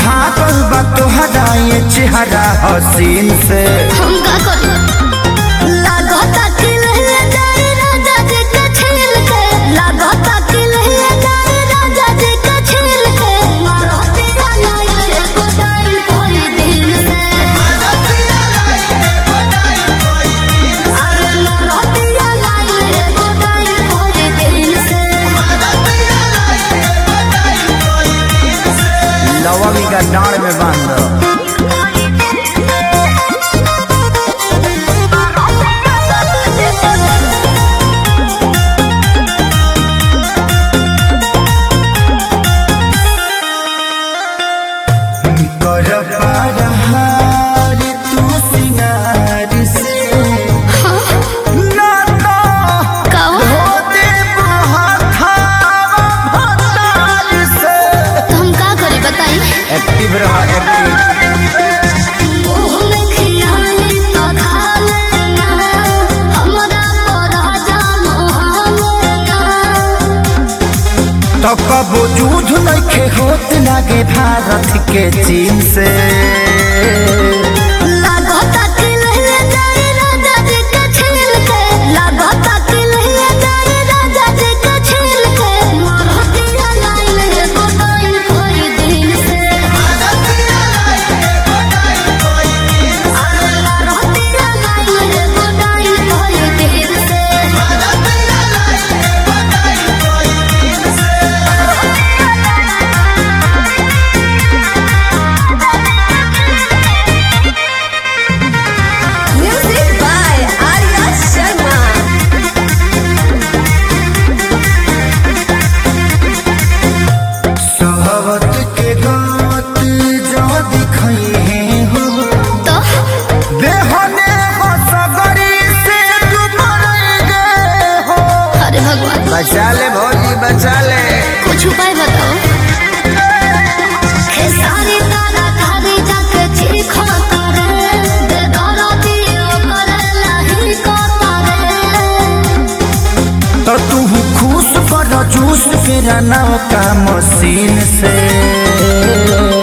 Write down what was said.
भागल बा तोहरा ये चेहरा हसीन से। हम का करी लागता कि ले जाए राजा जी के छील के, लागता कि ले जाए राजा जी के छील के। मारो तेरा लाए गोदाई कोई दिल से, मारो तेरा लाए गोदाई कोई दिल से। अरे मारो तेरा लाए गोदाई कोई दिल से, मारो तेरा लाए गोदाई कोई दिल से। लवंगी का डांड में बांध दो। एक्टिव रहा तो कबो युद्ध नइखे होत लागे भारत के चीन से। लागता कि ले जाए राजा जी के छील के, लागता कि ले जाए राजा जी के छील के। मारो तेरा लाए गोदाई कोई दिल से, मारो तेरा लाए गोदाई कोई दिल से। अरे मारो तेरा लाए गोदाई कोई दिल से, मारो तेरा लाए गोदाई कोई दिल से। Music by Arya Sharma. सहवत के गात जो दिखाई हो तो देहने हो सगरी से डूबरेगे हो। अरे भगवान बचा ले भौजी बचा ले। कुछ उपाय बताओ। खेसारी तारा तारी जाके चीखो तारे, दे दौरा दियो करे लाही को तारे। तो तू खुश कर जूस के रना का मशीन से।